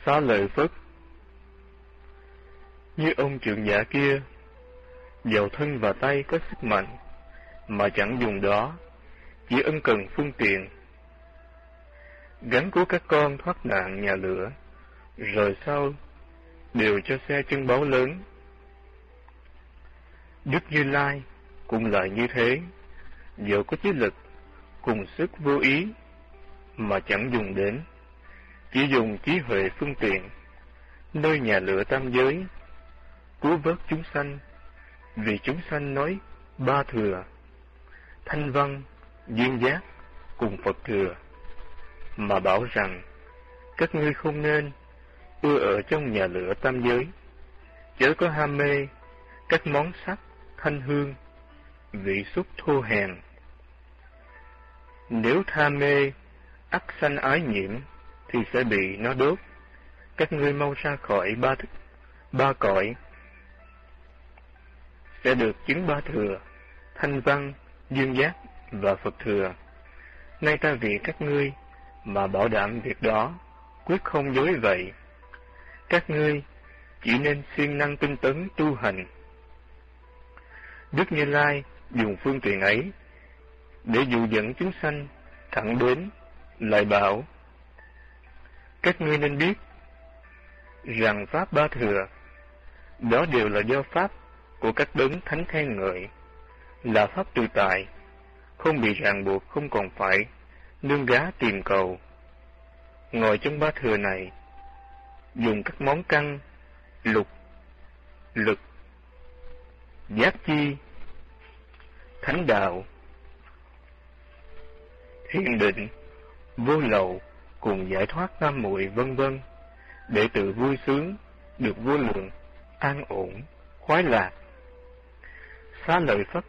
Xá lợi Phất. Như ông trưởng giả kia, dầu thân và tay có sức mạnh, mà chẳng dùng đó, chỉ ân cần phương tiện, gắn cứu các con thoát nạn nhà lửa, rồi sau đều cho xe chân báu lớn. Đức Như Lai cũng lại như thế, dẫu có chí lực cùng sức vô ý mà chẳng dùng đến, chỉ dùng trí huệ phương tiện nơi nhà lửa tam giới cứu vớt chúng sanh, vì chúng sanh nói ba thừa: thanh văn, duyên giác cùng Phật thừa, mà bảo rằng các ngươi không nên ưa ở trong nhà lửa tam giới, chớ có ham mê các món sắc, thanh hương, vị xúc thô hèn. Nếu tham mê ắt sanh ái nhiễm, thì sẽ bị nó đốt. Các ngươi mau ra khỏi ba cõi, sẽ được chứng ba thừa: thanh văn, duyên giác và Phật thừa. Nay ta vì các ngươi mà bảo đảm việc đó, quyết không dối vậy. Các ngươi chỉ nên siêng năng tinh tấn tu hành. Đức Như Lai dùng phương tiện ấy để dụ dẫn chúng sanh thẳng đến, lại bảo: các ngươi nên biết rằng pháp ba thừa đó đều là do pháp của các đấng thánh khen ngợi, là pháp tự tại, không bị ràng buộc, không còn phải nương gá tìm cầu. Ngồi trong ba thừa này, dùng các món căn, lục, lực, giác chi, thánh đạo, thiền định, vô lậu cùng giải thoát tam muội vân vân, để tự vui sướng, được vô lượng, an ổn, khoái lạc. Xá lợi Phất.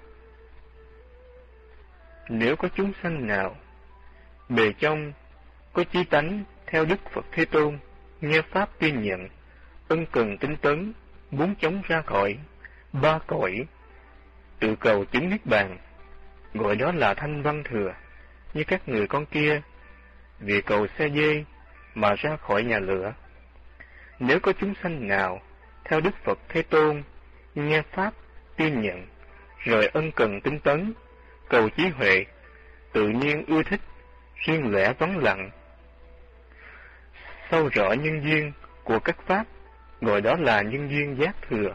Nếu có chúng sanh nào bề trong có chí tánh theo Đức Phật Thế Tôn, nghe pháp tuyên nhận, ân cần tinh tấn, muốn chống ra khỏi ba cõi, tự cầu chứng niết bàn, gọi đó là thanh văn thừa. Như các người con kia, vì cầu xe dê mà ra khỏi nhà lửa. Nếu có chúng sanh nào theo Đức Phật Thế Tôn, nghe pháp tuyên nhận, rồi ân cần tinh tấn, cầu trí huệ, tự nhiên ưa thích riêng lẻ vắng lặng, sâu rõ nhân duyên của các pháp, gọi đó là nhân duyên giác thừa.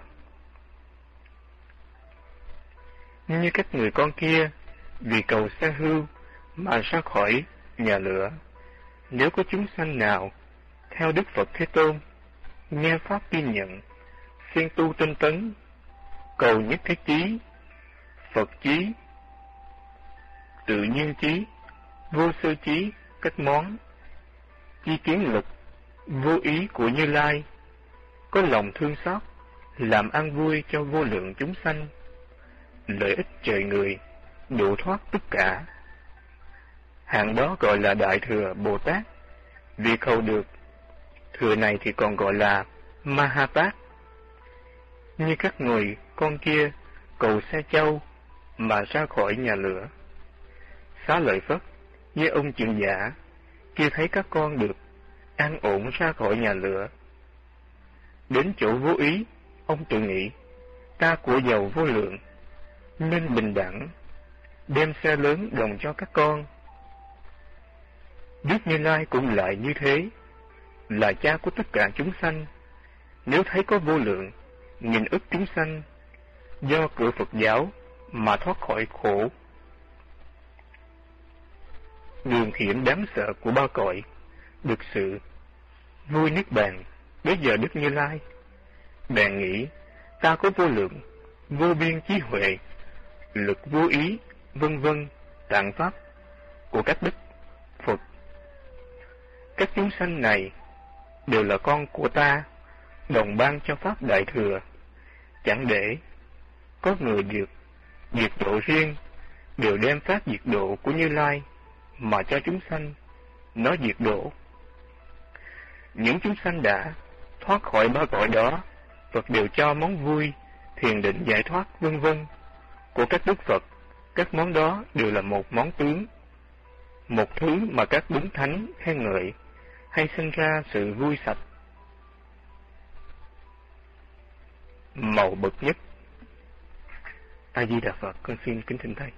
Như các người con kia, vì cầu xe hưu mà ra khỏi nhà lửa. Nếu có chúng sanh nào theo Đức Phật Thế Tôn, nghe pháp tuyên nhận, siêng tu tinh tấn, cầu nhất thế chí, Phật chí, tự nhiên chí, vô sơ chí, các món chi kiến lực, vô ý của Như Lai, có lòng thương xót, làm an vui cho vô lượng chúng sanh, lợi ích trời người, độ thoát tất cả. Hạng đó gọi là Đại Thừa Bồ Tát. Vì cầu được thừa này thì còn gọi là Ma Tát. Như các người con kia cầu xe châu mà ra khỏi nhà lửa. Xá lợi Phất, với ông trưởng giả kia thấy các con được an ổn ra khỏi nhà lửa. Đến chỗ vô ý, ông tự nghĩ: ta của giàu vô lượng, nên bình đẳng, đem xe lớn đồng cho các con. Đức Như Lai cũng lại như thế, là cha của tất cả chúng sanh. Nếu thấy có vô lượng, nghìn ức chúng sanh do cửa Phật giáo mà thoát khỏi khổ, đường hiểm đáng sợ của ba cõi, được sự vui niết bàn, bây giờ Đức Như Lai bèn nghĩ: ta có vô lượng, vô biên trí huệ, lực vô ý, vân vân, tạng pháp của các đức Phật. Các chúng sanh này đều là con của ta, đồng ban cho pháp Đại Thừa. Chẳng để có người được diệt độ riêng, đều đem pháp diệt độ của Như Lai mà cho chúng sanh nó diệt độ. Những chúng sanh đã thoát khỏi ba cõi đó, Phật đều cho món vui, thiền định, giải thoát vân vân của các đức Phật. Các món đó đều là một món tướng, một thứ mà các đấng thánh khen ngợi, hay sinh ra sự vui sạch màu bậc nhất. A Di Đà Phật, con xin kính thỉnh thầy.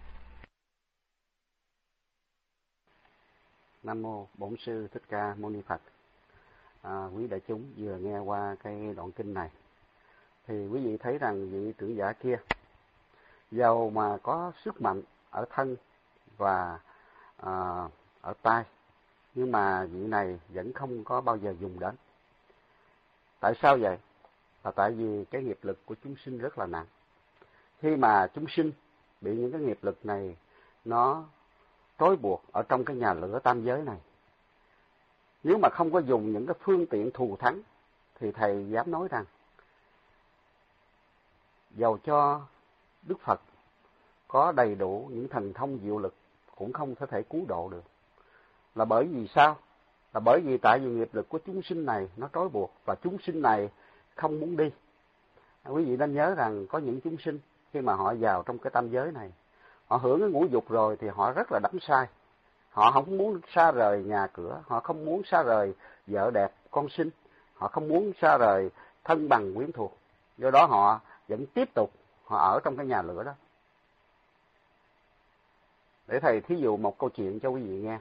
Nam mô Bổn Sư Thích Ca Mâu Ni Phật. Quý đại chúng vừa nghe qua cái đoạn kinh này thì quý vị thấy rằng vị trưởng giả kia dầu mà có sức mạnh ở thân và ở tai, nhưng mà vị này vẫn không có bao giờ dùng đến. Tại sao vậy? Là tại vì cái nghiệp lực của chúng sinh rất là nặng. Khi mà chúng sinh bị những cái nghiệp lực này nó trói buộc ở trong cái nhà lửa tam giới này, nếu mà không có dùng những cái phương tiện thù thắng thì thầy dám nói rằng dầu cho Đức Phật có đầy đủ những thần thông diệu lực cũng không thể cứu độ được. Là bởi vì sao? Là bởi vì tại vì nghiệp lực của chúng sinh này nó trói buộc và chúng sinh này không muốn đi. Quý vị nên nhớ rằng có những chúng sinh khi mà họ vào trong cái tam giới này, họ hưởng cái ngũ dục rồi thì họ rất là đắm say. Họ không muốn xa rời nhà cửa, họ không muốn xa rời vợ đẹp, con sinh, họ không muốn xa rời thân bằng quyến thuộc. Do đó họ vẫn tiếp tục họ ở trong cái nhà lửa đó. Để thầy thí dụ một câu chuyện cho quý vị nghe.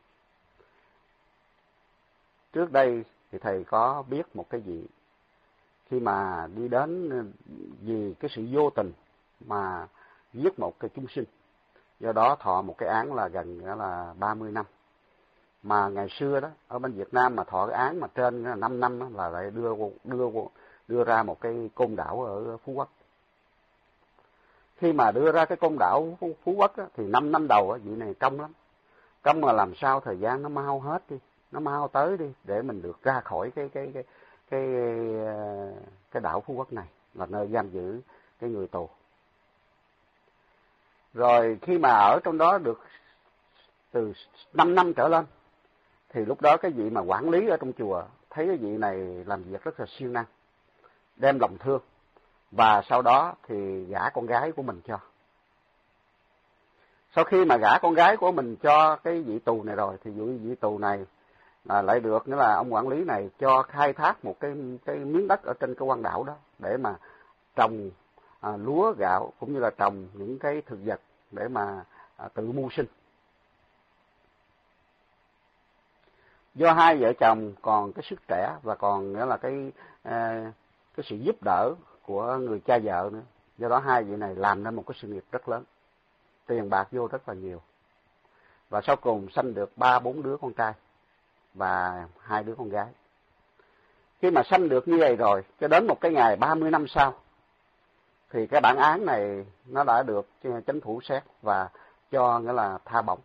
Trước đây thì thầy có biết một cái vị khi mà đi đến vì cái sự vô tình mà giết một cái chúng sinh, do đó thọ một cái án là gần là 30 năm. Mà ngày xưa đó ở bên Việt Nam mà thọ cái án mà trên 5 năm đó, là lại đưa ra một cái côn đảo ở Phú Quốc. Khi mà đưa ra cái côn đảo Phú Quốc đó, thì 5 năm đầu đó, vị này cong lắm, cong mà làm sao thời gian nó mau hết đi, nó mau tới đi để mình được ra khỏi cái đảo Phú Quốc này là nơi giam giữ cái người tù. Rồi khi mà ở trong đó được từ 5 năm trở lên thì lúc đó cái vị mà quản lý ở trong chùa thấy cái vị này làm việc rất là siêng năng, đem lòng thương và sau đó thì gả con gái của mình cho. Sau khi mà gả con gái của mình cho cái vị tù này rồi thì vị tù này lại được nghĩa là ông quản lý này cho khai thác một cái miếng đất ở trên cái quan đảo đó để mà trồng lúa gạo cũng như là trồng những cái thực vật để mà tự mưu sinh. Do hai vợ chồng còn cái sức trẻ và còn nghĩa là cái sự giúp đỡ của người cha vợ nữa, do đó hai vị này làm nên một cái sự nghiệp rất lớn, tiền bạc vô rất là nhiều, và sau cùng sanh được 3-4 đứa con trai và 2 đứa con gái. Khi mà sanh được như vậy rồi, cho đến một cái ngày 30 năm sau thì cái bản án này nó đã được chánh phủ xét và cho nghĩa là tha bổng.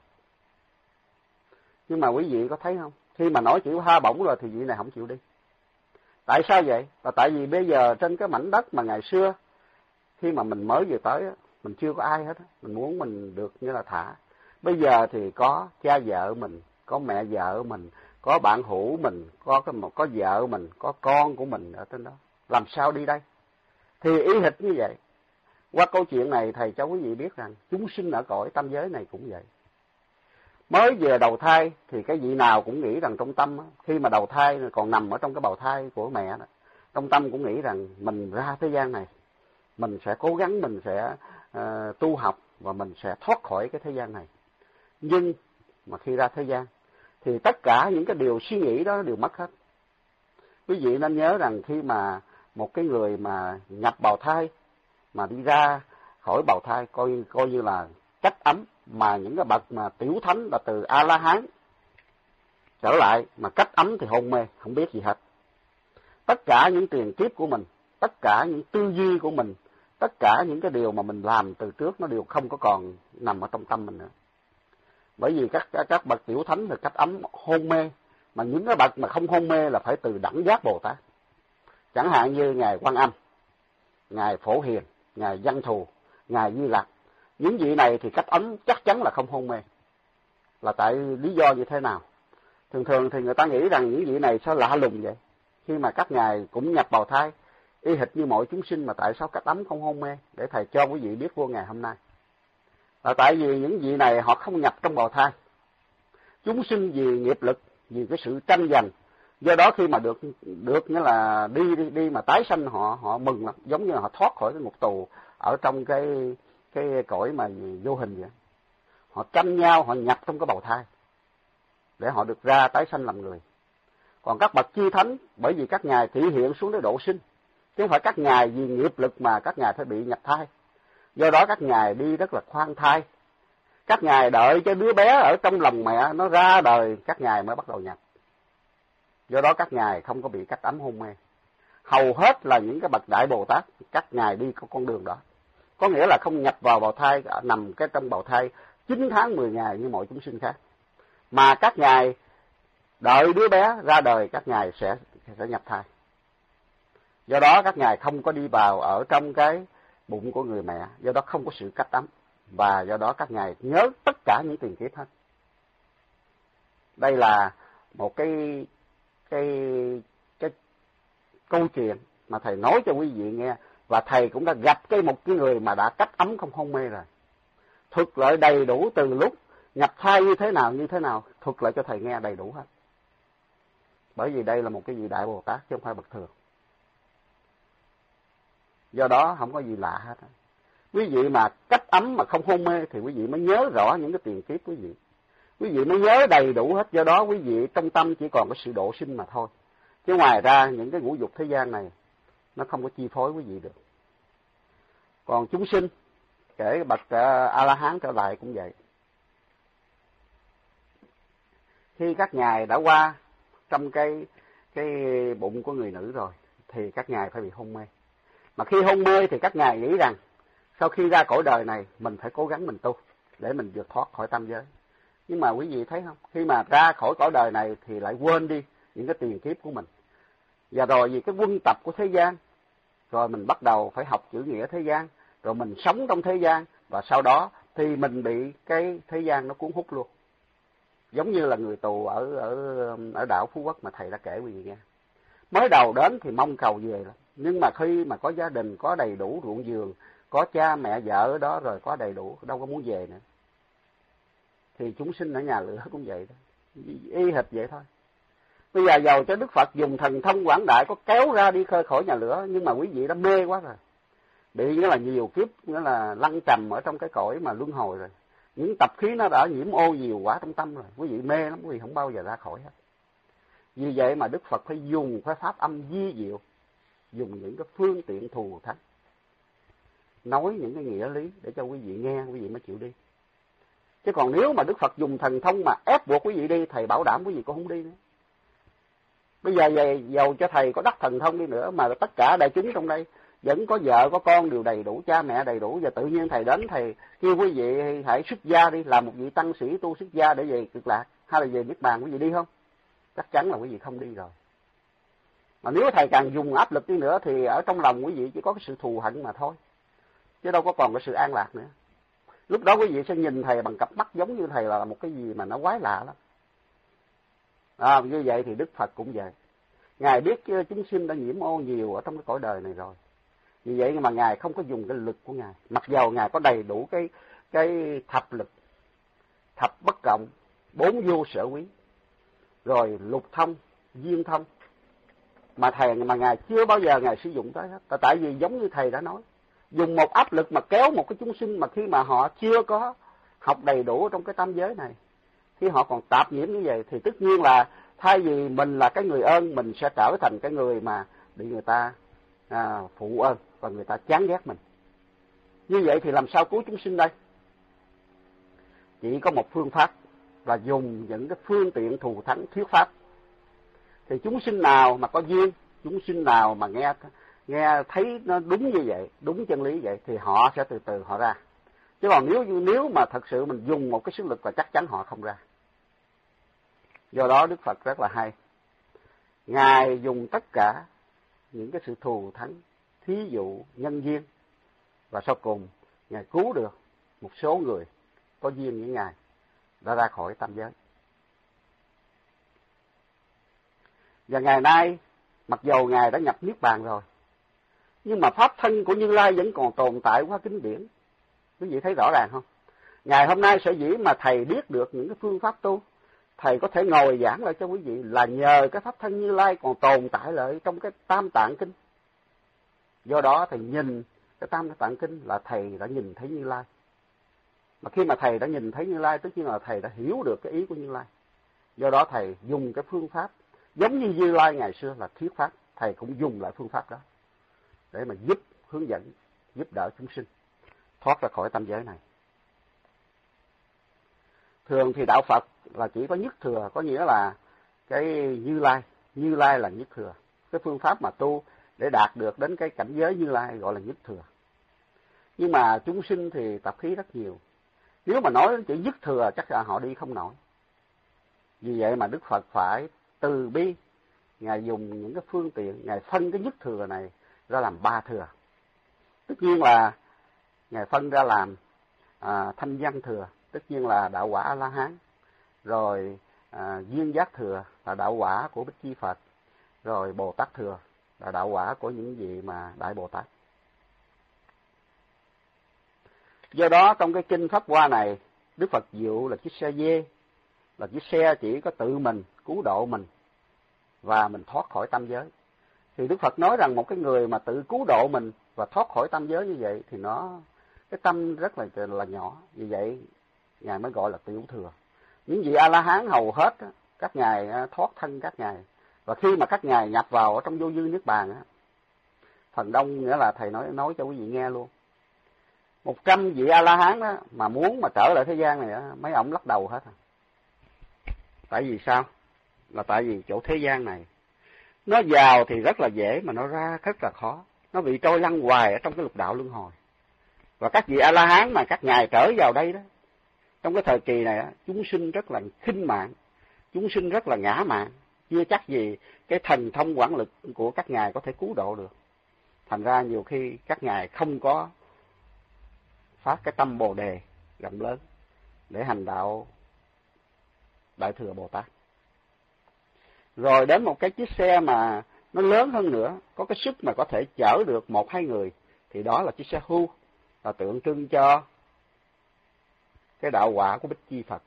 Nhưng mà quý vị có thấy không? Khi mà nói chịu tha bổng rồi thì vị này không chịu đi. Tại sao vậy? Là tại vì bây giờ trên cái mảnh đất mà ngày xưa khi mà mình mới vừa tới mình chưa có ai hết, mình muốn mình được như là thả. Bây giờ thì có cha vợ mình, có mẹ vợ mình, có bạn hữu mình, có vợ mình, có con của mình ở trên đó. Làm sao đi đây? Thì y hệt như vậy. Qua câu chuyện này thầy cho quý vị biết rằng chúng sinh ở cõi tam giới này cũng vậy. Mới vừa đầu thai thì cái vị nào cũng nghĩ rằng trong tâm khi mà đầu thai còn nằm ở trong cái bào thai của mẹ đó, trong tâm cũng nghĩ rằng mình ra thế gian này mình sẽ cố gắng, mình sẽ tu học và mình sẽ thoát khỏi cái thế gian này. Nhưng mà khi ra thế gian thì tất cả những cái điều suy nghĩ đó đều mất hết. Quý vị nên nhớ rằng khi mà một cái người mà nhập bào thai mà đi ra khỏi bào thai coi như là cách ấm, mà những cái bậc mà tiểu thánh là từ A La Hán trở lại mà cách ấm thì hôn mê không biết gì hết. Tất cả những tiền kiếp của mình, tất cả những tư duy của mình, tất cả những cái điều mà mình làm từ trước nó đều không có còn nằm ở trong tâm mình nữa. Bởi vì các bậc tiểu thánh là cách ấm hôn mê, mà những cái bậc mà không hôn mê là phải từ đẳng giác Bồ Tát. Chẳng hạn như ngài Quan Âm, ngài Phổ Hiền, ngài Văn Thù, ngài Di Lặc, những vị này thì cách ấm chắc chắn là không hôn mê. Là tại lý do như thế nào? Thường thì người ta nghĩ rằng những vị này sao lạ lùng vậy? Khi mà các ngài cũng nhập bào thai, y hệt như mọi chúng sinh mà tại sao cách ấm không hôn mê? Để thầy cho quý vị biết vô ngày hôm nay. Là tại vì những vị này họ không nhập trong bào thai. Chúng sinh vì nghiệp lực, vì cái sự tranh giành, Do đó khi mà được nghĩa là đi mà tái sanh, họ mừng lắm, giống như là họ thoát khỏi cái ngục tù ở trong cái cõi mà vô hình vậy. Họ tranh nhau, họ nhập trong cái bào thai để họ được ra tái sanh làm người. Còn các bậc chư thánh, bởi vì các ngài thị hiện xuống để độ sinh, chứ không phải các ngài vì nghiệp lực mà các ngài phải bị nhập thai. Do đó các ngài đi rất là khoan thai. Các ngài đợi cho đứa bé ở trong lòng mẹ nó ra đời, các ngài mới bắt đầu nhập. Do đó các ngài không có bị cắt ấm hôn mê. Hầu hết là những cái bậc Đại Bồ Tát, các ngài đi con đường đó. Có nghĩa là không nhập vào bào thai, nằm cái trong bào thai 9 tháng 10 ngày như mọi chúng sinh khác. Mà các ngài đợi đứa bé ra đời, các ngài sẽ nhập thai. Do đó các ngài không có đi vào ở trong cái bụng của người mẹ, do đó không có sự cách ấm. Và do đó các ngài nhớ tất cả những tiền kiếp hết. Đây là một cái câu chuyện mà thầy nói cho quý vị nghe, và thầy cũng đã gặp một cái người mà đã cách ấm không hôn mê rồi. Thuật lại đầy đủ từ lúc nhập thai như thế nào, thuật lại cho thầy nghe đầy đủ hết. Bởi vì đây là một cái vị Đại Bồ Tát chứ không phải bậc thường. Do đó không có gì lạ hết. Quý vị mà cách ấm mà không hôn mê thì quý vị mới nhớ rõ những cái tiền kiếp quý vị. Quý vị mới nhớ đầy đủ hết, do đó quý vị trong tâm chỉ còn có sự độ sinh mà thôi. Chứ ngoài ra những cái ngũ dục thế gian này nó không có chi phối quý vị được. Còn chúng sinh, kể bậc A-la-hán trở lại cũng vậy. Khi các ngài đã qua trong cái bụng của người nữ rồi thì các ngài phải bị hôn mê. Mà khi hôn mê thì các ngài nghĩ rằng sau khi ra cõi đời này mình phải cố gắng mình tu để mình vượt thoát khỏi tam giới. Nhưng mà quý vị thấy không, khi mà ra khỏi cõi đời này thì lại quên đi những cái tiền kiếp của mình. Và rồi vì cái quân tập của thế gian, rồi mình bắt đầu phải học chữ nghĩa thế gian, rồi mình sống trong thế gian, và sau đó thì mình bị cái thế gian nó cuốn hút luôn. Giống như là người tù ở đảo Phú Quốc mà thầy đã kể quý vị nghe. Mới đầu đến thì mong cầu về lắm, nhưng mà khi mà có gia đình, có đầy đủ ruộng vườn, có cha mẹ vợ ở đó rồi, có đầy đủ, đâu có muốn về nữa. Thì chúng sinh ở nhà lửa cũng vậy đó, y hệt vậy thôi. Bây giờ dầu cho Đức Phật dùng thần thông quảng đại có kéo ra đi khơi khỏi nhà lửa, nhưng mà quý vị đã mê quá rồi, bị nghĩa là nhiều kiếp nghĩa là lăn trầm ở trong cái cõi mà luân hồi rồi. Những tập khí nó đã nhiễm ô nhiều quá trong tâm rồi, quý vị mê lắm, quý vị không bao giờ ra khỏi hết. Vì vậy mà Đức Phật phải dùng cái pháp âm vi diệu, dùng những cái phương tiện thù thắng, nói những cái nghĩa lý để cho quý vị nghe, quý vị mới chịu đi. Chứ còn nếu mà Đức Phật dùng thần thông mà ép buộc quý vị đi, thầy bảo đảm quý vị cũng không đi nữa. Bây giờ dầu cho thầy có đắc thần thông đi nữa mà tất cả đại chúng trong đây vẫn có vợ có con đều đầy đủ, cha mẹ đầy đủ, và tự nhiên thầy đến thầy kêu quý vị hãy xuất gia đi, làm một vị tăng sĩ tu xuất gia để về cực lạc hay là về niết bàn, quý vị đi không? Chắc chắn là quý vị không đi rồi. Mà nếu thầy càng dùng áp lực đi nữa thì ở trong lòng quý vị chỉ có cái sự thù hận mà thôi, chứ đâu có còn cái sự an lạc nữa. Lúc đó quý vị sẽ nhìn thầy bằng cặp mắt giống như thầy là một cái gì mà nó quái lạ lắm. Như vậy thì Đức Phật cũng vậy. Ngài biết chúng sinh đã nhiễm ô nhiều ở trong cái cõi đời này rồi. Vì vậy mà Ngài không có dùng cái lực của Ngài. Mặc dầu Ngài có đầy đủ cái thập lực, thập bất cộng, 4 vô sở quý, rồi lục thông, duyên thông. Mà Ngài chưa bao giờ Ngài sử dụng tới hết. Tại vì giống như thầy đã nói, dùng một áp lực mà kéo một cái chúng sinh mà khi mà họ chưa có học đầy đủ trong cái tam giới này, khi họ còn tạp nhiễm như vậy thì tất nhiên là thay vì mình là cái người ơn, mình sẽ trở thành cái người mà bị người ta phụ ơn và người ta chán ghét mình. Như vậy thì làm sao cứu chúng sinh đây? Chỉ có một phương pháp là dùng những cái phương tiện thù thắng thuyết pháp. Thì chúng sinh nào mà có duyên, chúng sinh nào mà nghe thấy nó đúng như vậy, đúng chân lý vậy thì họ sẽ từ từ họ ra. Chứ còn nếu mà thật sự mình dùng một cái sức lực là chắc chắn họ không ra. Do đó Đức Phật rất là hay. Ngài dùng tất cả những cái sự thù thắng, thí dụ, nhân duyên, và sau cùng Ngài cứu được một số người có duyên với Ngài đã ra khỏi tam giới. Và ngày nay, mặc dầu Ngài đã nhập Niết Bàn rồi, nhưng mà pháp thân của Như Lai vẫn còn tồn tại qua kinh điển. Quý vị thấy rõ ràng không? Ngày hôm nay sở dĩ mà thầy biết được những cái phương pháp tu, thầy có thể ngồi giảng lại cho quý vị là nhờ cái pháp thân Như Lai còn tồn tại lại trong cái Tam Tạng Kinh. Do đó thầy nhìn cái Tam Tạng Kinh là thầy đã nhìn thấy Như Lai. Mà khi mà thầy đã nhìn thấy Như Lai, tất nhiên là thầy đã hiểu được cái ý của Như Lai. Do đó thầy dùng cái phương pháp giống như Như Lai ngày xưa là thuyết pháp, thầy cũng dùng lại phương pháp đó để mà giúp hướng dẫn, giúp đỡ chúng sinh thoát ra khỏi tam giới này. Thường thì đạo Phật là chỉ có nhất thừa, có nghĩa là cái Như Lai là nhất thừa. Cái phương pháp mà tu để đạt được đến cái cảnh giới Như Lai gọi là nhất thừa. Nhưng mà chúng sinh thì tập khí rất nhiều. Nếu mà nói đến chữ nhất thừa chắc là họ đi không nổi. Vì vậy mà Đức Phật phải từ bi, Ngài dùng những cái phương tiện, Ngài phân cái nhất thừa này ra làm 3 thừa. Tất nhiên là Ngài phân ra làm thanh văn thừa, tất nhiên là đạo quả A-la-hán, rồi duyên giác thừa là đạo quả của Bích Chi Phật, rồi Bồ Tát thừa là đạo quả của những vị mà Đại Bồ Tát. Do đó trong cái kinh Pháp Hoa này, Đức Phật dụ là chiếc xe dê, là chiếc xe chỉ có tự mình cứu độ mình và mình thoát khỏi tam giới. Thì Đức Phật nói rằng một cái người mà tự cứu độ mình và thoát khỏi tam giới như vậy thì cái tâm rất là nhỏ. Vì vậy Ngài mới gọi là tiểu thừa. Những vị A-la-hán hầu hết các ngài thoát thân các ngài, và khi mà các ngài nhập vào ở trong vô dư niết bàn, phần đông nghĩa là thầy nói cho quý vị nghe luôn. 100 vị A-la-hán đó mà muốn mà trở lại thế gian này, mấy ông lắc đầu hết. Tại vì sao? Là tại vì chỗ thế gian này nó vào thì rất là dễ mà nó ra rất là khó. Nó bị trôi lăn hoài ở trong cái lục đạo luân hồi. Và các vị A-la-hán mà các ngài trở vào đây đó, trong cái thời kỳ này chúng sinh rất là khinh mạng, chúng sinh rất là ngã mạn, chưa chắc gì cái thần thông quản lực của các ngài có thể cứu độ được. Thành ra nhiều khi các ngài không có phát cái tâm Bồ Đề rộng lớn để hành đạo Đại Thừa Bồ Tát. Rồi đến một cái chiếc xe mà nó lớn hơn nữa, có cái sức mà có thể chở được 1-2 người, thì đó là chiếc xe hưu, là tượng trưng cho cái đạo quả của Bích Chi Phật.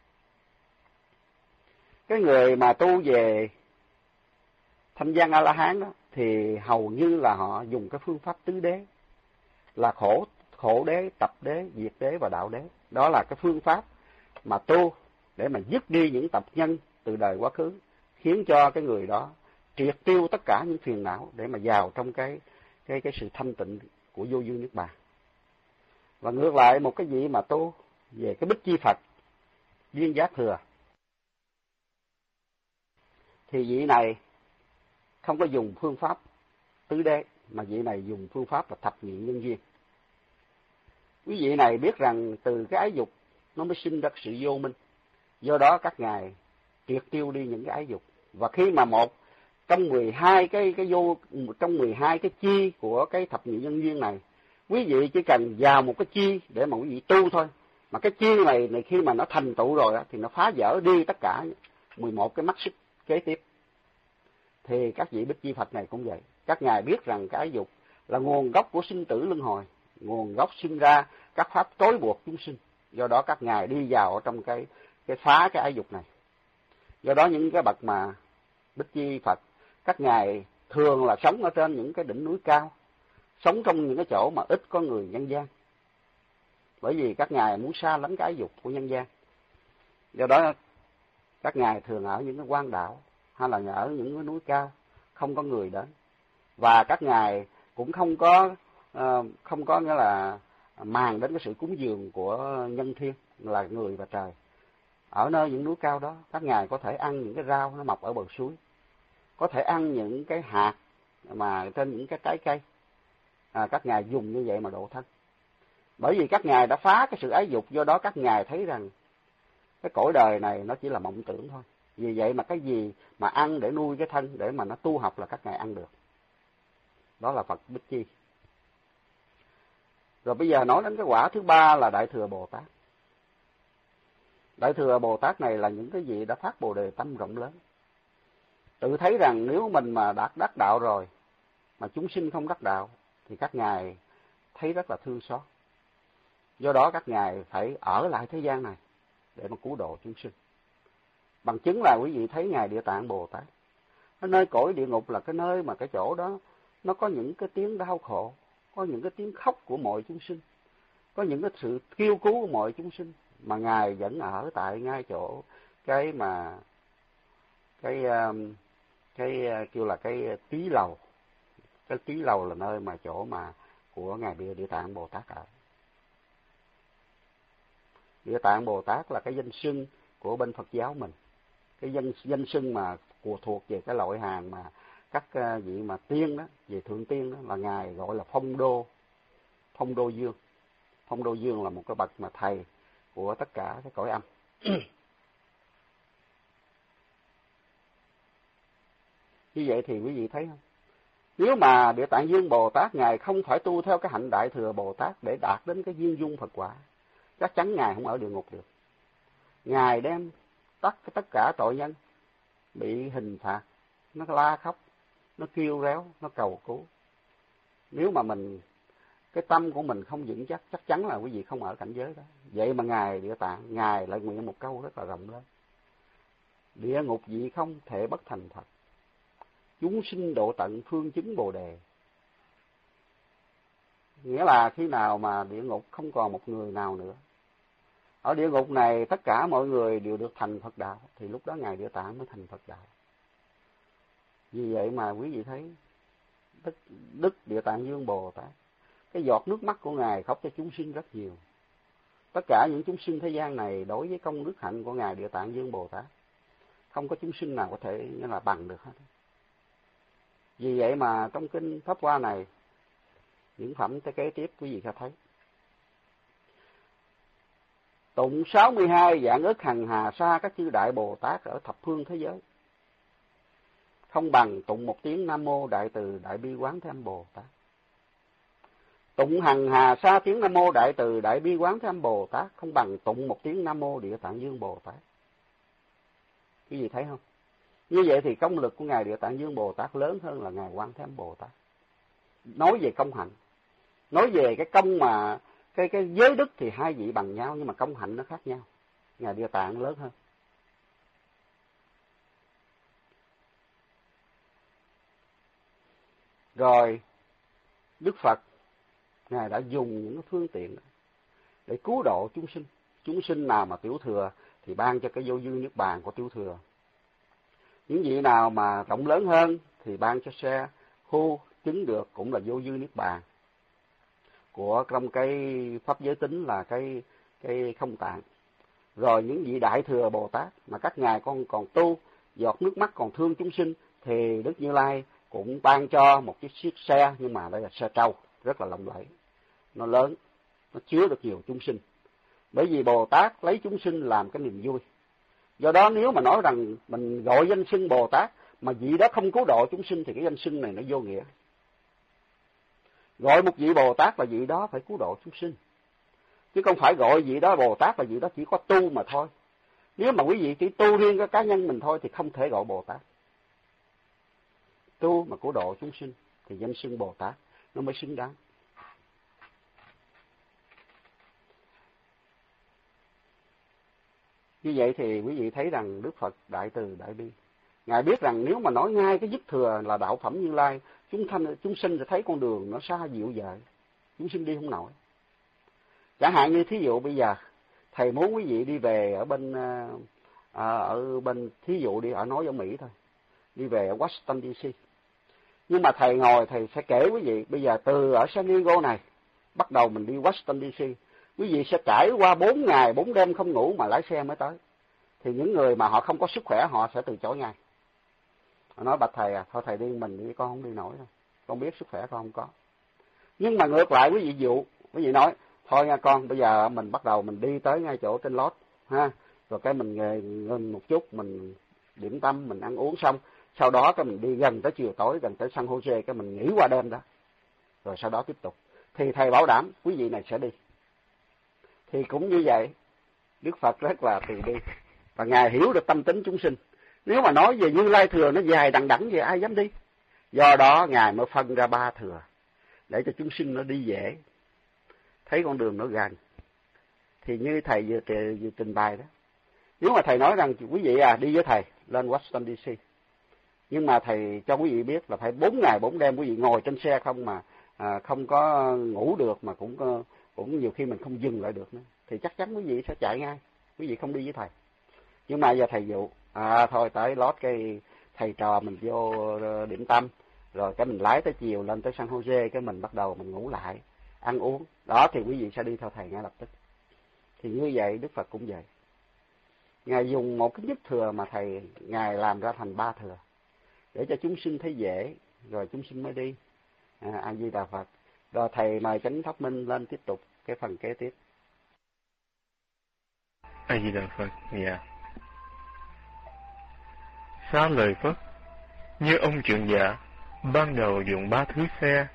Cái người mà tu về thanh văn A-la-hán đó thì hầu như là họ dùng cái phương pháp tứ đế, là khổ đế, tập đế, diệt đế và đạo đế. Đó là cái phương pháp mà tu để mà dứt đi những tập nhân từ đời quá khứ, khiến cho cái người đó triệt tiêu tất cả những phiền não để mà vào trong cái sự thanh tịnh của vô dư niết bàn. Và ngược lại một cái vị mà tu về cái Bích Chi Phật, duyên giác thừa, thì vị này không có dùng phương pháp tứ đế, mà vị này dùng phương pháp là thập nhị nhân duyên. Quý vị này biết rằng từ cái ái dục nó mới sinh ra sự vô minh. Do đó các ngài triệt tiêu đi những cái ái dục. Và khi mà trong 12 trong 12 cái chi của cái thập nhị nhân duyên này, quý vị chỉ cần vào một cái chi để mà quý vị tu thôi. Mà cái chi này khi mà nó thành tựu rồi thì nó phá vỡ đi tất cả 11 cái mắt xích kế tiếp. Thì các vị Bích Chi Phật này cũng vậy. Các ngài biết rằng cái ái dục là nguồn gốc của sinh tử luân hồi, nguồn gốc sinh ra các pháp trói buộc chúng sinh. Do đó các ngài đi vào trong cái phá cái ái dục này. Do đó những cái bậc mà Bích Chi Phật, các ngài thường là sống ở trên những cái đỉnh núi cao, sống trong những cái chỗ mà ít có người nhân gian. Bởi vì các ngài muốn xa lánh cái ái dục của nhân gian. Do đó các ngài thường ở những cái quan đảo hay là ở những cái núi cao, không có người đến. Và các ngài cũng không có nghĩa là màng đến cái sự cúng dường của nhân thiên là người và trời. Ở nơi những núi cao đó, các ngài có thể ăn những cái rau nó mọc ở bờ suối, có thể ăn những cái hạt mà trên những cái trái cây. Các ngài dùng như vậy mà độ thân. Bởi vì các ngài đã phá cái sự ái dục, do đó các ngài thấy rằng cái cõi đời này nó chỉ là mộng tưởng thôi. Vì vậy mà cái gì mà ăn để nuôi cái thân, để mà nó tu học là các ngài ăn được. Đó là Phật Bích Chi. Rồi bây giờ nói đến cái quả thứ ba là Đại Thừa Bồ Tát. Đại Thừa Bồ Tát này là những cái vị đã phát Bồ Đề tâm rộng lớn. Tự thấy rằng nếu mình mà đã đắc đạo rồi, mà chúng sinh không đắc đạo, thì các ngài thấy rất là thương xót. Do đó các ngài phải ở lại thế gian này để mà cứu độ chúng sinh. Bằng chứng là quý vị thấy Ngài Địa Tạng Bồ Tát. Ở nơi cõi địa ngục là cái nơi mà cái chỗ đó nó có những cái tiếng đau khổ, có những cái tiếng khóc của mọi chúng sinh, có những cái sự kêu cứu của mọi chúng sinh, mà Ngài vẫn ở tại ngay chỗ cái kêu là cái tí lầu. Cái tí lầu là nơi mà chỗ mà của Ngài Địa Tạng Bồ Tát ở. Địa Tạng Bồ Tát là cái danh xưng của bên Phật giáo mình. Cái danh xưng mà thuộc về cái loại hàng mà các vị mà tiên đó, về thượng tiên đó, là Ngài gọi là Phong Đô Dương. Phong Đô Dương là một cái bậc mà thầy của tất cả cái cõi âm. Như vậy thì quý vị thấy không? Nếu mà Địa Tạng Dương Bồ Tát Ngài không phải tu theo cái hạnh Đại Thừa Bồ Tát để đạt đến cái viên dung Phật quả, chắc chắn Ngài không ở địa ngục được. Ngài đem tất cả tội nhân bị hình phạt, nó la khóc, nó kêu réo, nó cầu cứu. Nếu mà cái tâm của mình không vững chắc, chắc chắn là quý vị không ở cảnh giới đó. Vậy mà Ngài Địa Tạng, Ngài lại nguyện một câu rất là rộng lớn: địa ngục vị không thể bất thành Phật, chúng sinh độ tận phương chứng Bồ Đề. Nghĩa là khi nào mà địa ngục không còn một người nào nữa, ở địa ngục này tất cả mọi người đều được thành Phật đạo, thì lúc đó Ngài Địa Tạng mới thành Phật đạo. Vì vậy mà quý vị thấy Đức Địa Tạng Dương Bồ Tát, cái giọt nước mắt của Ngài khóc cho chúng sinh rất nhiều. Tất cả những chúng sinh thế gian này đối với công đức hạnh của Ngài Địa Tạng Dương Bồ Tát, không có chúng sinh nào có thể như là bằng được hết. Vì vậy mà trong kinh Pháp Hoa này, những phẩm kế tiếp quý vị sẽ thấy: tụng 62 vạn ức hằng hà sa các chư Đại Bồ Tát ở thập phương thế giới, không bằng tụng một tiếng Nam Mô Đại Từ Đại Bi Quán Thế Âm Bồ Tát. Tụng hằng hà sa tiếng Nam Mô Đại Từ Đại Bi Quán Thế Âm Bồ Tát, không bằng tụng một tiếng Nam Mô Địa Tạng Dương Bồ Tát. Quý vị thấy không? Như vậy thì công lực của Ngài Địa Tạng Dương Bồ Tát lớn hơn là Ngài Quan Thế Âm Bồ Tát. Nói về công hạnh, nói về cái công mà cái giới đức thì hai vị bằng nhau, nhưng mà công hạnh nó khác nhau. Ngài Địa Tạng lớn hơn. Rồi Đức Phật Ngài đã dùng những phương tiện để cứu độ chúng sinh. Chúng sinh nào mà tiểu thừa thì ban cho cái vô dư niết bàn của tiểu thừa. Những vị nào mà rộng lớn hơn thì ban cho xe hưu chứng được cũng là vô dư niết bàn. Của trong cái pháp giới tính là cái không tạng. Rồi những vị Đại Thừa Bồ Tát mà các ngài còn tu, giọt nước mắt còn thương chúng sinh, thì Đức Như Lai cũng ban cho một chiếc xe, nhưng mà đây là xe trâu, rất là lộng lẫy, nó lớn, nó chứa được nhiều chúng sinh. Bởi vì Bồ Tát lấy chúng sinh làm cái niềm vui. Do đó nếu mà nói rằng mình gọi danh xưng Bồ Tát mà vị đó không cứu độ chúng sinh thì cái danh xưng này nó vô nghĩa. Gọi một vị Bồ Tát là vị đó phải cứu độ chúng sinh, chứ không phải gọi vị đó Bồ Tát là vị đó chỉ có tu mà thôi. Nếu mà quý vị chỉ tu riêng cái cá nhân mình thôi thì không thể gọi Bồ Tát. Tu mà cứu độ chúng sinh thì danh xưng Bồ Tát nó mới xứng đáng. Như vậy thì quý vị thấy rằng Đức Phật Đại Từ Đại Bi, Ngài biết rằng nếu mà nói ngay cái dứt thừa là đạo phẩm Như Lai, chúng sinh sẽ thấy con đường nó xa dịu dời, chúng sinh đi không nổi. Chẳng hạn như thí dụ bây giờ thầy muốn quý vị đi về ở bên thí dụ đi ở nói ở Mỹ thôi, đi về ở Washington DC. Nhưng mà thầy ngồi thầy sẽ kể quý vị bây giờ từ ở San Diego này bắt đầu mình đi Washington DC, quý vị sẽ trải qua 4 ngày 4 đêm không ngủ mà lái xe mới tới. Thì những người mà họ không có sức khỏe họ sẽ từ chối ngay. Họ nói bạch thầy thôi thầy đi mình đi, con không đi nổi đâu, con biết sức khỏe con không có. Nhưng mà ngược lại quý vị dụ, quý vị nói thôi nha con, bây giờ mình bắt đầu mình đi tới ngay chỗ trên lót ha, rồi cái mình ngừng một chút, mình điểm tâm, mình ăn uống xong, sau đó cái mình đi gần tới chiều tối, gần tới San Jose, cái mình nghỉ qua đêm đó, rồi sau đó tiếp tục. Thì thầy bảo đảm quý vị này sẽ đi. Thì cũng như vậy, Đức Phật rất là từ bi và Ngài hiểu được tâm tính chúng sinh. Nếu mà nói về Như Lai thừa nó dài đằng đẵng vậy ai dám đi. Do đó Ngài mới phân ra 3 thừa để cho chúng sinh nó đi dễ, thấy con đường nó gần. Thì như thầy vừa trình bày đó, Nếu mà thầy nói rằng quý vị đi với thầy lên Washington DC, nhưng mà thầy cho quý vị biết là phải 4 ngày 4 đêm quý vị ngồi trên xe không mà không có ngủ được, mà cũng nhiều khi mình không dừng lại được nữa, thì chắc chắn quý vị sẽ chạy ngay, quý vị không đi với thầy. Nhưng mà giờ thầy dụ thôi tới lót cái thầy trò mình vô điểm tâm, rồi cái mình lái tới chiều lên tới San Jose, cái mình bắt đầu mình ngủ lại, ăn uống đó, thì quý vị sẽ đi theo thầy ngay lập tức. Thì như vậy Đức Phật cũng vậy, Ngài dùng một cái nhất thừa mà Ngài làm ra thành 3 thừa để cho chúng sinh thấy dễ, rồi chúng sinh mới đi. A Di Đà Phật. Rồi thầy mời Chánh Pháp Minh lên tiếp tục cái phần kế tiếp. A Di Đà Phật. Dạ. Xá lời Phất, như ông trưởng giả ban đầu dùng 3 thứ xe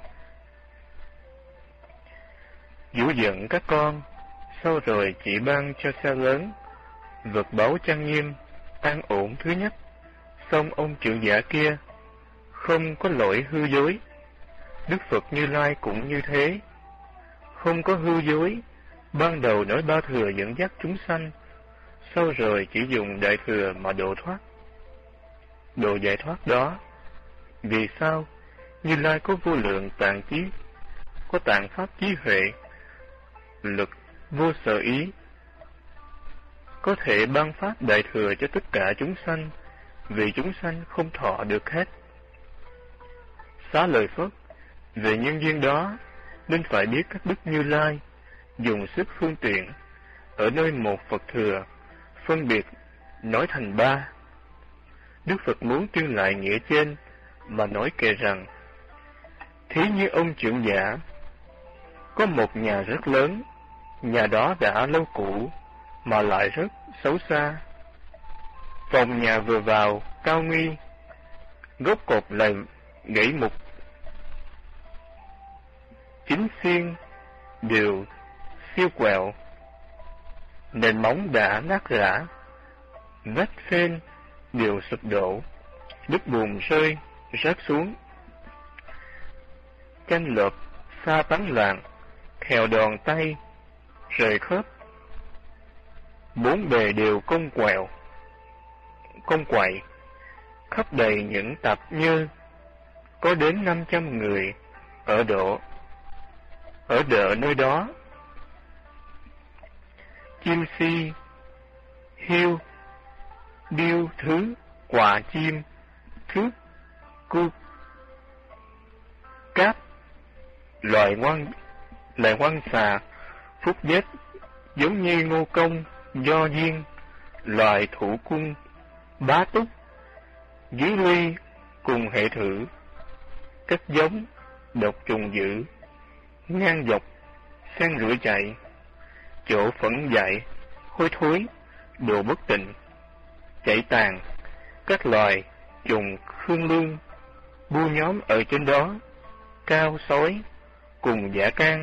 dỗ dẫn các con, sau rồi chỉ ban cho xe lớn, vật báu trang nghiêm, an ổn thứ nhất. Xong ông trưởng giả kia không có lỗi hư dối. Đức Phật Như Lai cũng như thế, không có hư dối. Ban đầu nói 3 thừa dẫn dắt chúng sanh, sau rồi chỉ dùng đại thừa mà độ giải thoát đó. Vì sao? Như Lai có vô lượng tạng trí, có tạng pháp trí huệ, lực vô sở ý, có thể ban pháp đại thừa cho tất cả chúng sanh, vì chúng sanh không thọ được hết. Xá lời Phất, về nhân duyên đó nên phải biết các đức Như Lai dùng sức phương tiện ở nơi một Phật thừa phân biệt nói thành 3. Đức Phật muốn tuyên lại nghĩa trên mà nói kể rằng, thí như ông trưởng giả có một nhà rất lớn, nhà đó đã lâu cũ mà lại rất xấu xa. Phòng nhà vừa vào cao nguy, gốc cột lại gãy mục, chính xiên đều siêu quẹo, nền móng đã nát rã, vách phên đều sụp đổ, đất bùn rơi rớt xuống, canh lợp xa tán loạn, khèo đòn tay rời khớp, 4 bề đều cong quậy, khắp đầy những tạp nhơ, có đến 500 người ở đợ nơi đó. Chim si, hiêu, điêu thứ, quả chim, thước, cu, cáp, loài ngoan xà, phúc dết, giống như ngô công, do duyên, loài thủ cung, bá túc, dưới ly cùng hệ thử, các giống, độc trùng dữ, ngang dọc, sang rửa chạy, chỗ phẫn dại, hôi thối, đồ bất tịnh, chạy tàn, các loài trùng khương lương, bu nhóm ở trên đó, cao sói, cùng dã can,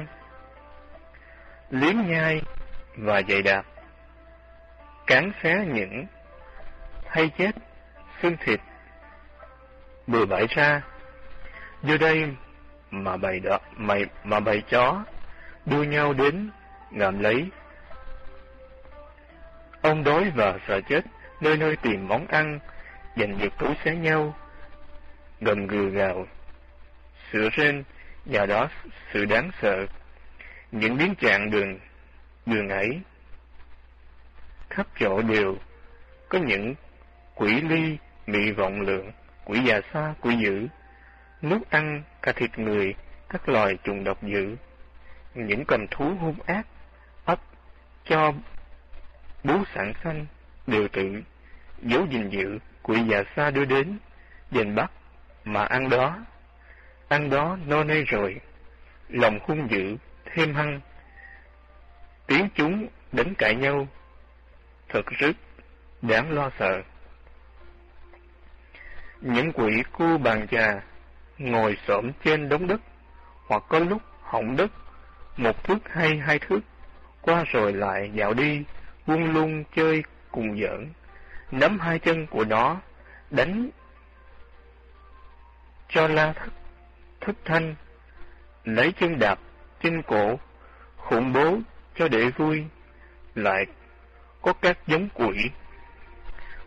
liếm nhai và dày đạp, cán xé những, hay chết, xương thịt, bừa bãi ra. Do đây mà bầy chó đua nhau đến ngậm lấy. Ông đói và sợ chết, nơi nơi tìm món ăn, giành giật cấu xé nhau, gầm gừ gào, sửa rên, nhờ đó sự đáng sợ. Những biến trạng đường ấy, khắp chỗ đều có những quỷ ly, mị vọng lượng, quỷ già xa, quỷ dữ, nuốt ăn cả thịt người, các loài trùng độc dữ. Những cầm thú hung ác, ấp cho bú sản sanh, đều tự giấu gìn giữ, quỷ già xa đưa đến, giành bắt, mà ăn đó no nê rồi, lòng hung dữ, thêm hăng, tiếng chúng đánh cãi nhau, thật rất đáng lo sợ. Những quỷ cu bàn trà, ngồi xổm trên đống đất, hoặc có lúc hỏng đất, 1 thước hay 2 thước, qua rồi lại dạo đi, buông lung chơi cùng giỡn, nắm 2 chân của nó, đánh cho la thất thanh, lấy chân đạp trên cổ, khủng bố cho để vui. Lại có các giống quỷ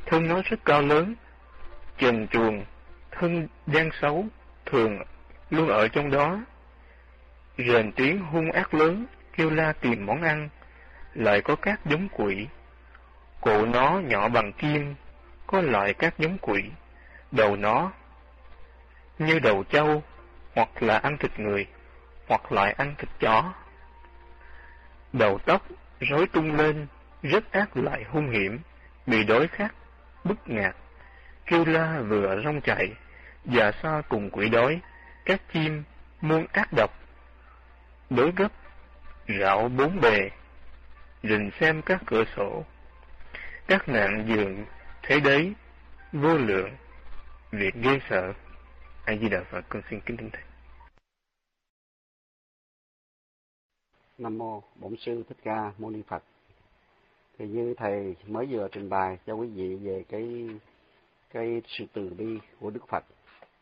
thân nó rất cao lớn, trần truồng, thân gian xấu, thường luôn ở trong đó. Rền tiếng hung ác lớn, kêu la tìm món ăn, lại có các giống quỷ. Cổ nó nhỏ bằng kim, có lại các giống quỷ. Đầu nó như đầu trâu, hoặc là ăn thịt người, hoặc lại ăn thịt chó. Đầu tóc rối tung lên, rất ác lại hung hiểm, bị đói khát, bức ngạt, kêu la vừa rong chạy, và xa cùng quỷ đói, các chim muôn ác độc. Đối gấp, rạo bốn bề, rình xem các cửa sổ, các nạn giường thế đấy, vô lượng, việc ghê sợ. A Di Đà Phật, con xin kính thỉnh thầy. Nam mô Bổn Sư Thích Ca Mâu Ni Phật. Thì như thầy mới vừa trình bày cho quý vị về cái sự từ bi của Đức Phật.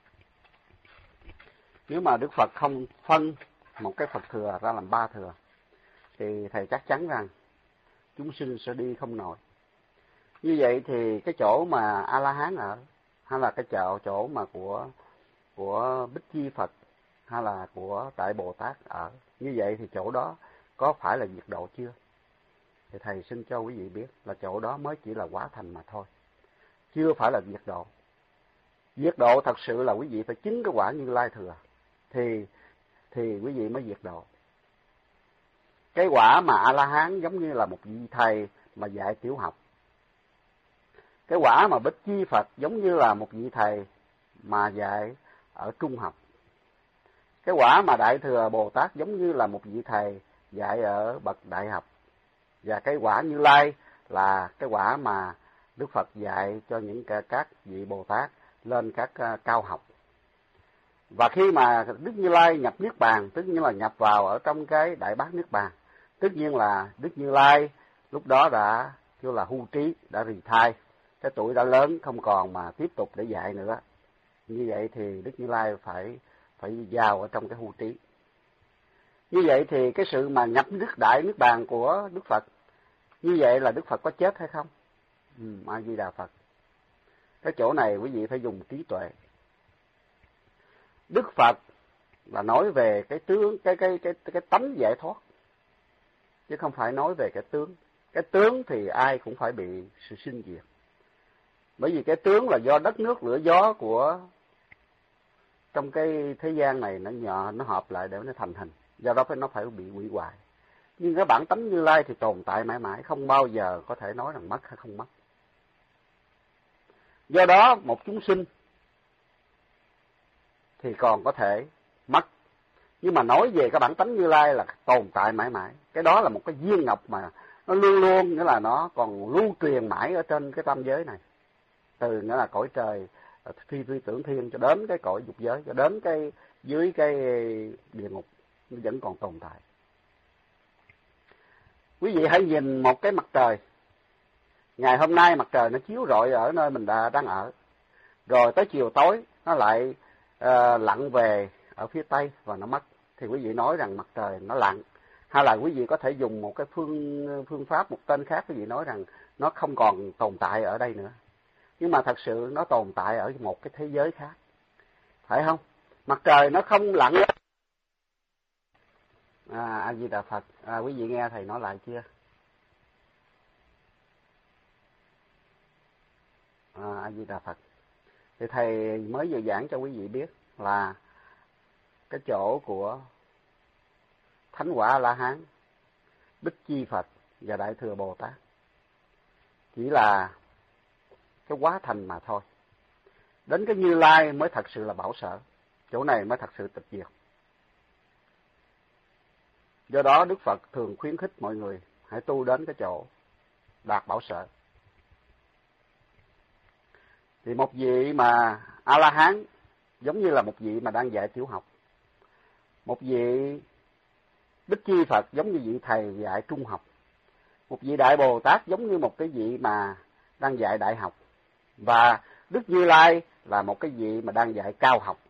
Nếu mà Đức Phật không phân một cái Phật thừa ra làm ba thừa, thì thầy chắc chắn rằng chúng sinh sẽ đi không nổi. Như vậy thì cái chỗ mà A La Hán ở, hay là cái chỗ mà của Bích Chi Phật, hay là của Đại Bồ Tát ở, như vậy thì chỗ đó có phải là diệt độ chưa? Thì thầy xin cho quý vị biết là chỗ đó mới chỉ là quả thành mà thôi, chưa phải là diệt độ. Diệt độ thật sự là quý vị phải chứng cái quả Như Lai thừa, thì quý vị mới diệt độ. Cái quả mà A La Hán giống như là một vị thầy mà dạy tiểu học. Cái quả mà Bích Chi Phật giống như là một vị thầy mà dạy ở trung học. Cái quả mà Đại Thừa Bồ Tát giống như là một vị thầy dạy ở bậc đại học. Và cái quả Như Lai là cái quả mà Đức Phật dạy cho những các vị Bồ Tát lên các cao học. Và khi mà Đức Như Lai nhập Niết Bàn, tức nhiên là nhập vào ở trong cái Đại Bát Niết Bàn, tất nhiên là Đức Như Lai lúc đó đã kêu là hưu trí, đã rì thai, cái tuổi đã lớn không còn mà tiếp tục để dạy nữa. Như vậy thì Đức Như Lai phải vào ở trong cái hưu trí. Như vậy thì cái sự mà nhập Đại Niết Bàn của Đức Phật, như vậy là Đức Phật có chết hay không? A Di Đà Phật. Cái chỗ này quý vị phải dùng trí tuệ. Đức Phật là nói về cái tướng, cái tánh giải thoát, chứ không phải nói về cái tướng. Cái tướng thì ai cũng phải bị sự sinh diệt. Bởi vì cái tướng là do đất nước lửa gió của trong cái thế gian này nó hợp lại để nó thành hình, do đó nó phải bị hủy hoại. Nhưng cái bản tánh Như Lai thì tồn tại mãi mãi, không bao giờ có thể nói rằng mất hay không mất. Do đó một chúng sinh thì còn có thể mất, nhưng mà nói về cái bản tánh Như Lai là tồn tại mãi mãi. Cái đó là một cái viên ngọc mà nó luôn luôn, nghĩa là nó còn lưu truyền mãi ở trên cái tam giới này, từ nghĩa là cõi trời phi tưởng thiên cho đến cái cõi dục giới, cho đến cái dưới cái địa ngục, nó vẫn còn tồn tại. Quý vị hãy nhìn một cái mặt trời. Ngày hôm nay mặt trời nó chiếu rọi ở nơi mình đang ở, rồi tới chiều tối nó lại lặn về ở phía tây và nó mất. Thì quý vị nói rằng mặt trời nó lặn, hay là quý vị có thể dùng một cái phương pháp, một tên khác, quý vị nói rằng nó không còn tồn tại ở đây nữa. Nhưng mà thật sự nó tồn tại ở một cái thế giới khác, phải không? Mặt trời nó không lặn lên. A Di Đà Phật. Quý vị nghe thầy nói lại chưa? A Di Đà Phật. Thì thầy mới vừa giảng cho quý vị biết là cái chỗ của Thánh Quả A La Hán, Bích Chi Phật và Đại Thừa Bồ Tát chỉ là cái quá thành mà thôi. Đến cái Như Lai mới thật sự là bảo sở, chỗ này mới thật sự tịch diệt. Do đó Đức Phật thường khuyến khích mọi người hãy tu đến cái chỗ đạt bảo sở. Thì một vị mà A La Hán giống như là một vị mà đang dạy tiểu học, một vị Bích Chi Phật giống như vị thầy dạy trung học, một vị Đại Bồ Tát giống như một cái vị mà đang dạy đại học, và Đức Như Lai là một cái vị mà đang dạy cao học.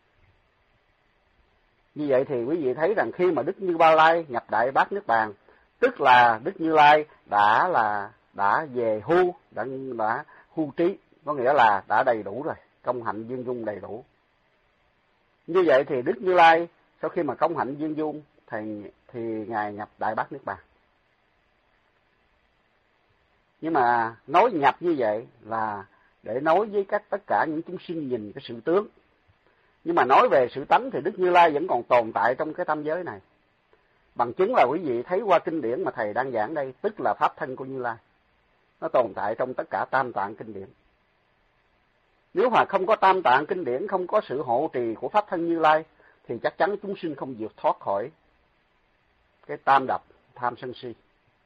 Như vậy thì quý vị thấy rằng khi mà Đức Như Ba Lai nhập Đại Bát Niết Bàn, tức là Đức Như Lai đã về hưu, đã hưu trí, có nghĩa là đã đầy đủ rồi, công hạnh viên dung đầy đủ. Như vậy thì Đức Như Lai sau khi mà công hạnh viên dung thì Ngài nhập Đại Bát Niết Bàn. Nhưng mà nói nhập như vậy là để nói với tất cả những chúng sinh nhìn cái sự tướng. Nhưng mà nói về sự tánh thì Đức Như Lai vẫn còn tồn tại trong cái tam giới này. Bằng chứng là quý vị thấy qua kinh điển mà Thầy đang giảng đây, tức là Pháp thân của Như Lai. Nó tồn tại trong tất cả tam tạng kinh điển. Nếu mà không có tam tạng kinh điển, không có sự hộ trì của Pháp thân Như Lai, thì chắc chắn chúng sinh không vượt thoát khỏi cái tam độc tham sân si.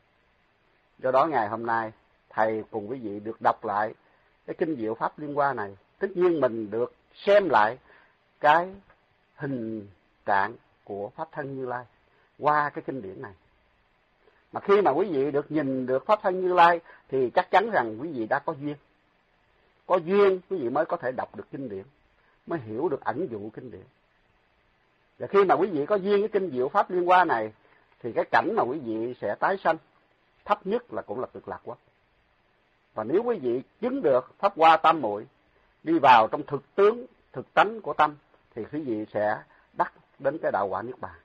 Do đó ngày hôm nay, Thầy cùng quý vị được đọc lại cái kinh diệu Pháp Liên Hoa này. Tất nhiên mình được xem lại cái hình trạng của Pháp thân Như Lai qua cái kinh điển này. Mà khi mà quý vị được nhìn được Pháp thân Như Lai thì chắc chắn rằng quý vị đã có duyên. Có duyên quý vị mới có thể đọc được kinh điển, mới hiểu được ẩn dụ kinh điển. Và khi mà quý vị có duyên với kinh diệu Pháp Liên Hoa này thì cái cảnh mà quý vị sẽ tái sanh thấp nhất là cũng là Cực Lạc Quốc. Và nếu quý vị chứng được Pháp Hoa Tam Muội, đi vào trong thực tướng, thực tánh của tâm, thì quý vị sẽ đắc đến cái đạo quả Niết Bàn.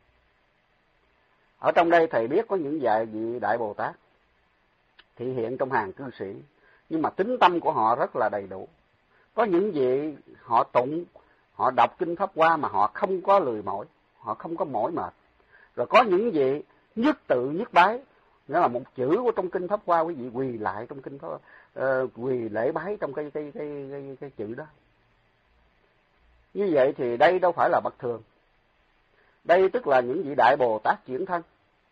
Ở trong đây Thầy biết có những vài vị Đại Bồ Tát thị hiện trong hàng cư sĩ, nhưng mà tính tâm của họ rất là đầy đủ. Có những vị họ tụng, họ đọc kinh Pháp Hoa mà họ không có lười mỏi, họ không có mỏi mệt. Rồi có những vị nhất tự nhất bái, nghĩa là một chữ của trong kinh Pháp Hoa quý vị quỳ lại trong kinh Pháp, quỳ lễ bái trong cái chữ đó. Như vậy thì đây đâu phải là bậc thường. Đây tức là những vị Đại Bồ Tát chuyển thân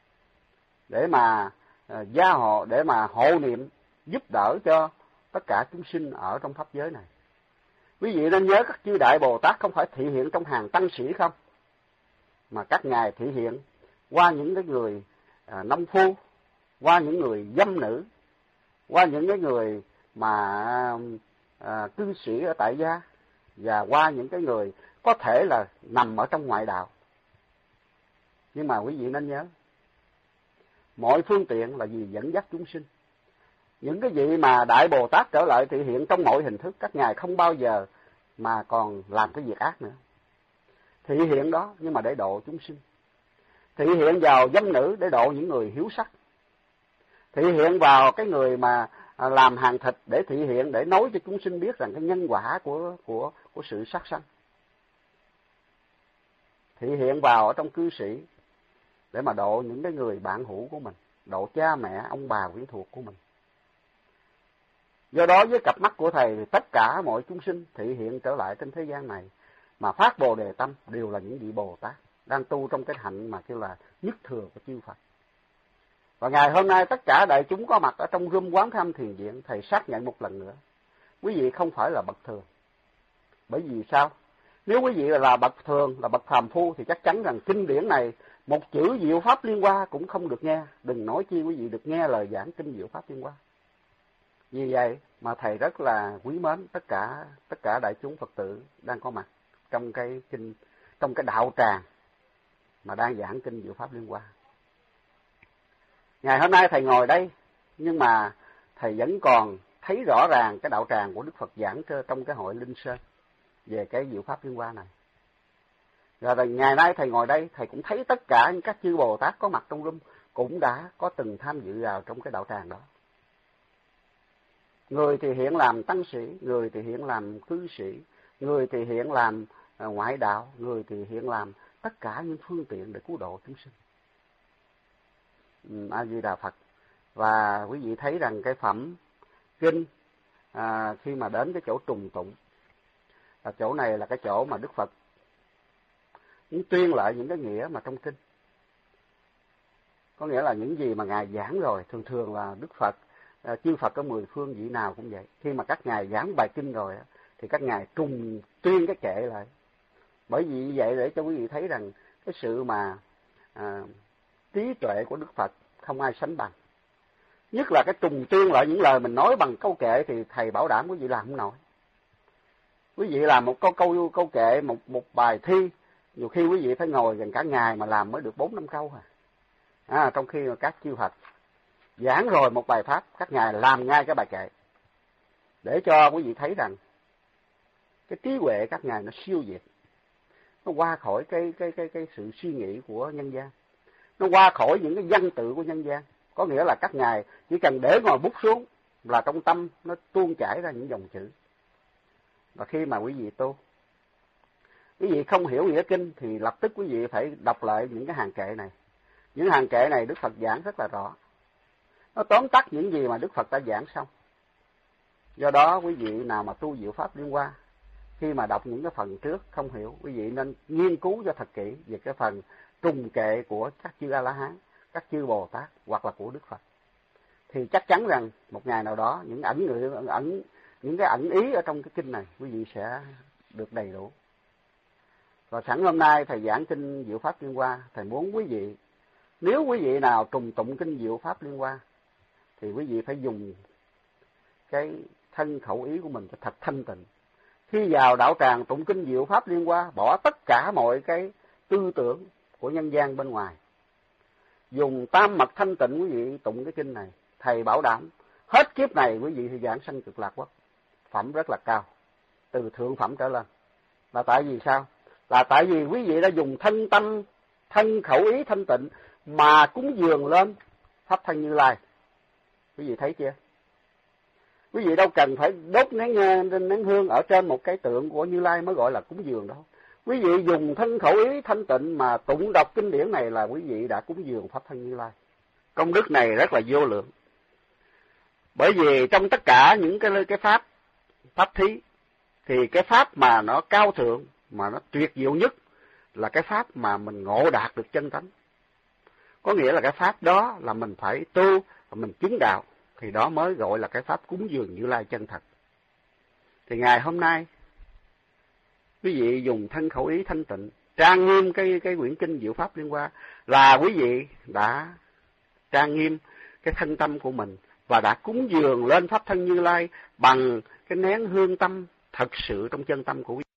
để mà gia hộ, để mà hộ niệm giúp đỡ cho tất cả chúng sinh ở trong pháp giới này. Quý vị nên nhớ các chư Đại Bồ Tát không phải thị hiện trong hàng tăng sĩ không, mà các ngài thị hiện qua những cái người nông phu, qua những người dâm nữ, qua những cái người mà cư sĩ ở tại gia, và qua những cái người có thể là nằm ở trong ngoại đạo. Nhưng mà quý vị nên nhớ, mọi phương tiện là vì dẫn dắt chúng sinh. Những cái vị mà Đại Bồ Tát trở lại thị hiện trong mọi hình thức, các ngài không bao giờ mà còn làm cái việc ác nữa. Thị hiện đó nhưng mà để độ chúng sinh. Thị hiện vào dâm nữ để độ những người hiếu sắc. Thị hiện vào cái người mà làm hàng thịt để thị hiện, để nói cho chúng sinh biết rằng cái nhân quả của sự sát sanh. Thị hiện vào ở trong cư sĩ để mà độ những cái người bạn hữu của mình, độ cha mẹ, ông bà quyến thuộc của mình. Do đó với cặp mắt của Thầy thì tất cả mọi chúng sinh thị hiện trở lại trên thế gian này mà phát Bồ Đề tâm đều là những vị Bồ Tát đang tu trong cái hạnh mà kêu là nhất thừa của chư Phật. Và ngày hôm nay tất cả đại chúng có mặt ở trong room Quán Thâm Thiền Viện, Thầy xác nhận một lần nữa, quý vị không phải là bậc thường. Bởi vì sao? Nếu quý vị là bậc thường, là bậc phàm phu thì chắc chắn rằng kinh điển này một chữ diệu Pháp Liên Hoa cũng không được nghe, đừng nói chi quý vị được nghe lời giảng kinh diệu Pháp Liên Hoa. Vì vậy mà Thầy rất là quý mến tất cả đại chúng Phật tử đang có mặt trong cái đạo tràng mà đang giảng kinh diệu Pháp Liên Hoa. Ngày hôm nay Thầy ngồi đây, nhưng mà Thầy vẫn còn thấy rõ ràng cái đạo tràng của Đức Phật giảng trong cái hội Linh Sơn về cái diệu Pháp Liên Hoa này. Rồi ngày nay Thầy ngồi đây, Thầy cũng thấy tất cả những các chư Bồ Tát có mặt trong room cũng đã có từng tham dự vào trong cái đạo tràng đó. Người thì hiện làm tăng sĩ, người thì hiện làm cư sĩ, người thì hiện làm ngoại đạo, người thì hiện làm tất cả những phương tiện để cứu độ chúng sinh. A Di Đà Phật. Và quý vị thấy rằng cái phẩm kinh khi mà đến cái chỗ trùng tụng, là chỗ này là cái chỗ mà Đức Phật tuyên lại những cái nghĩa mà trong kinh. Có nghĩa là những gì mà Ngài giảng rồi, thường là Đức Phật, chư Phật ở 10 phương vị nào cũng vậy. Khi mà các Ngài giảng bài kinh rồi thì các Ngài trùng tuyên cái kệ lại. Bởi vì vậy để cho quý vị thấy rằng cái sự mà trí tuệ của Đức Phật không ai sánh bằng. Nhất là cái trùng tuyên lại những lời mình nói bằng câu kệ thì Thầy bảo đảm quý vị làm không nổi. Quý vị làm một câu kệ, một bài thi, nhiều khi quý vị phải ngồi gần cả ngày mà làm mới được 4-5 câu trong khi mà các chư Phật giảng rồi một bài pháp, các ngài làm ngay cái bài kệ. để cho quý vị thấy rằng cái trí huệ các ngài nó siêu việt, nó qua khỏi cái sự suy nghĩ của nhân gian, nó qua khỏi những cái văn tự của nhân gian. Có nghĩa là các ngài chỉ cần để ngòi bút xuống là trong tâm nó tuôn chảy ra những dòng chữ. Và khi mà quý vị tu, quý vị không hiểu nghĩa kinh thì lập tức quý vị phải đọc lại những cái hàng kệ này. Những hàng kệ này Đức Phật giảng rất là rõ, nó tóm tắt những gì mà Đức Phật đã giảng xong. Do đó quý vị nào mà tu Diệu Pháp Liên Hoa, khi mà đọc những cái phần trước không hiểu, quý vị nên nghiên cứu cho thật kỹ về cái phần trùng kệ của các chư A-la-hán, các chư Bồ Tát hoặc là của Đức Phật. Thì chắc chắn rằng một ngày nào đó những cái ẩn ý ở trong cái kinh này quý vị sẽ được đầy đủ. Và sẵn hôm nay thầy giảng kinh Diệu Pháp Liên Hoa, thầy muốn quý vị, nếu quý vị nào trùng tụng kinh Diệu Pháp Liên Hoa thì quý vị phải dùng cái thân khẩu ý của mình cho thật thanh tịnh. Khi vào đạo tràng tụng kinh Diệu Pháp Liên Hoa, bỏ tất cả mọi cái tư tưởng của nhân gian bên ngoài, dùng tam mật thanh tịnh quý vị tụng cái kinh này, thầy bảo đảm hết kiếp này quý vị thì giảng sanh Cực Lạc Quốc, phẩm rất là cao, từ thượng phẩm trở lên. Là tại vì sao? Là tại vì quý vị đã dùng thân tâm, thân khẩu ý thanh tịnh mà cúng dường lên Pháp Thân Như Lai. Quý vị thấy chưa? Quý vị đâu cần phải đốt nén hương ở trên một cái tượng của Như Lai mới gọi là cúng dường đâu. Quý vị dùng thân khẩu ý thanh tịnh mà tụng đọc kinh điển này là quý vị đã cúng dường Pháp Thân Như Lai. Công đức này rất là vô lượng. Bởi vì trong tất cả những cái pháp thí, thì cái pháp mà nó cao thượng, mà nó tuyệt diệu nhất là cái pháp mà mình ngộ đạt được chân tánh. Có nghĩa là cái pháp đó là mình phải tu và mình chứng đạo, thì đó mới gọi là cái pháp cúng dường Như Lai chân thật. Thì ngày hôm nay quý vị dùng thân khẩu ý thanh tịnh trang nghiêm cái quyển kinh Diệu Pháp Liên Hoa, là quý vị đã trang nghiêm cái thân tâm của mình và đã cúng dường lên Pháp Thân Như Lai bằng cái nén hương tâm thật sự trong chân tâm của quý vị.